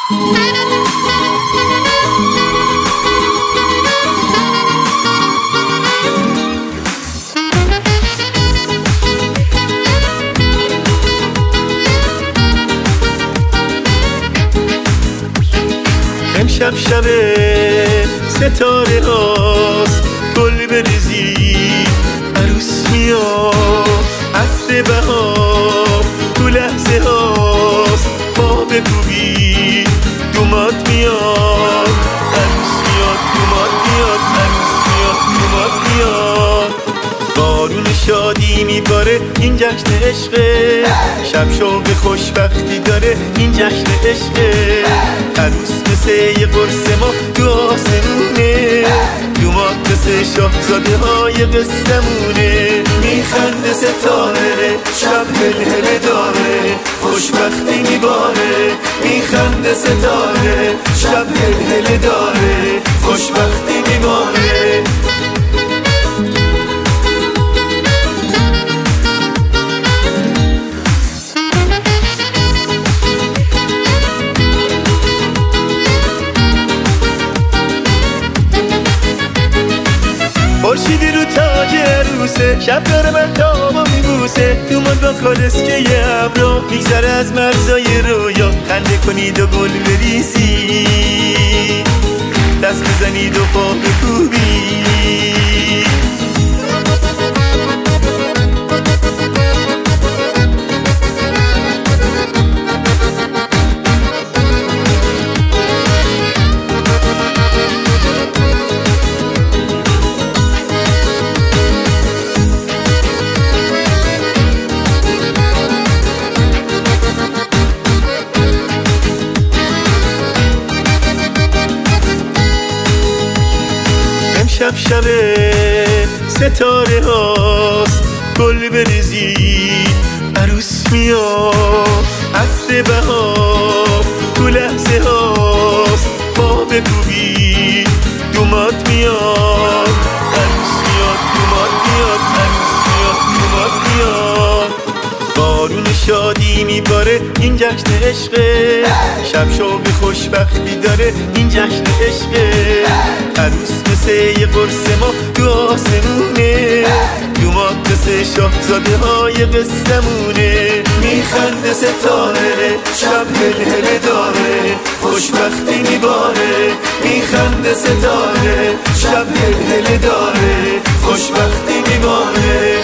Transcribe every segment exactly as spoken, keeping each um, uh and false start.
امشب شب ستاره هاست، گل بریزی عروس میاد، عطر بهار تو لحظه هاست، پا بکوبی دومات میاد، عروس میاد دومات میاد، عروس میاد دومات میاد. بارون شادی میباره این جشن عشقه، شب شوق خوشبختی داره این جشن عشقه. عروس مثل یه قرص ما تو آسمونه، دومات مثل شاهزاده های قصه‌مونه. میخنده ستاره شب هلهله داره، خوشبختی میباره. میخنده ستاره شب هلهله داره، خوشبختی میباره. خورشیدی رو تاج عروسه، شب داره من تابا میبوسه. دومات با کالسکه یه ابرو میگذره از مرزای رویا. خنده کنید و گل بریزی، دست بزنید و پا بکوبی. شب شب ستاره هاست، گل بریزی عروس میاد، عطر بهار تو لحظه هاست، پا بکوبی دومات میاد، عروس میاد دومات میاد، عروس میاد دومات میاد. بارون شادی میباره این جشن عشقه، شب شوق خوشبختی داره این جشن عشقه. عروس مثل یه قرص ما تو آسمونه، دومات مثل شاهزاده های قصه‌مونه. میخنده ستاره شب هلهله داره، خوشبختی میباره. میخنده ستاره شب هلهله داره، خوشبختی میباره.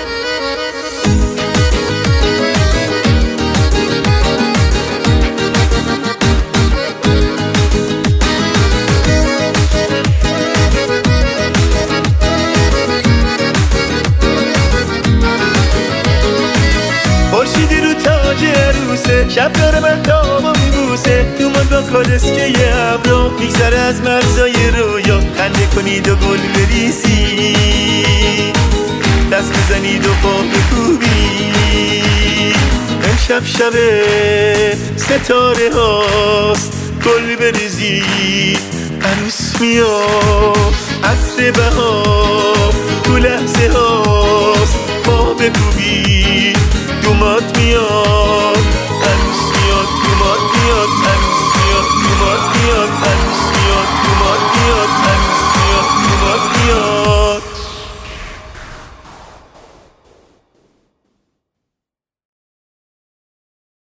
خورشیدی رو تاج عروسه، شب داره من تابا میبوسه. دومات با کالسکه یه ابرو میگذره از مرزای رویا. خنده کنید و گل بریزی، دست بزنید و پا بکوبی. امشب شب ستاره هاست، گل بریزی عروس میاد، عطر بهار تو لحظه هاست، پا بکوبی دومات میاد.